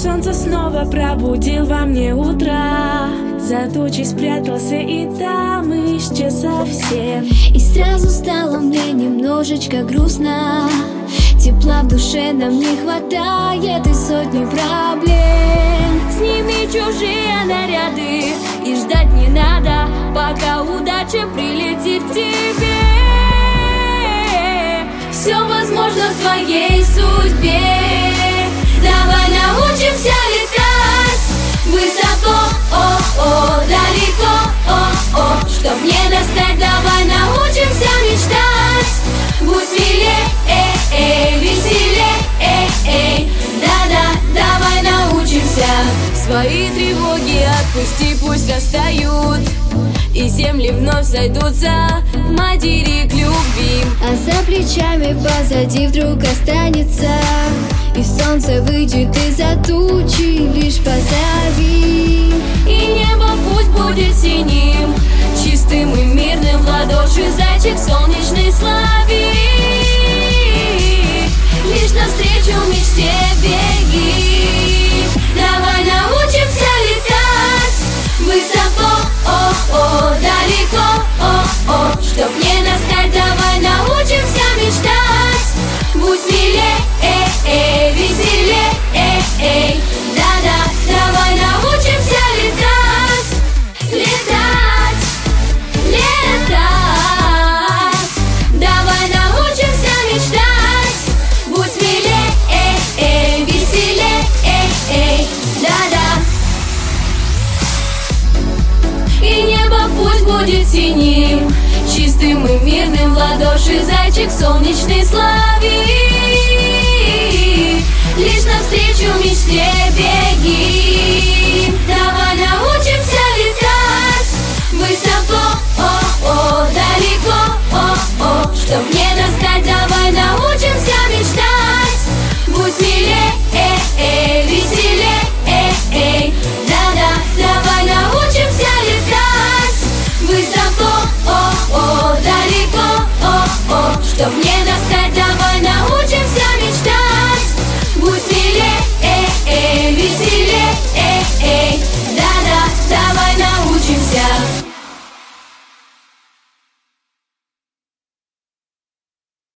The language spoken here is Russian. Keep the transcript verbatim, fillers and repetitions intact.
солнца снова пробудил во мне утро. За тучей спрятался и там исчез совсем. И сразу стало мне немножечко грустно. Тепла в душе нам не хватает и сотни проблем. Сними чужие наряды и ждать не надо, пока удача прилетит к тебе. Все возможно в твоей судьбе. Давай научимся летать высоко, о-о, далеко, о-о. Чтоб не достать, давай научимся мечтать. Будь смелее, эй, веселее, эй, да-да, давай научимся. Свои тревоги отпусти, пусть растают, и земли вновь сойдутся в материк любви. А за плечами позади вдруг останется, и солнце выйдет из-за тучи, лишь позови. И небо пусть будет синим, чистым и мирным, в ладоши зайчик солнечный слави. Лишь навстречу мечте беги. Давай научимся летать высоко, о-о, далеко, о-о. Чтоб не достать, давай научимся мечтать. Будь смелее, эй, веселее, эй, да-да, давай научимся летать. Летать, летать. Давай научимся мечтать. Будь смелее, эй, веселее, эй, да-да. И небо пусть будет синим, чистым и мирным, в ладоши зайчик солнечный слави. Лишь навстречу мечте беги.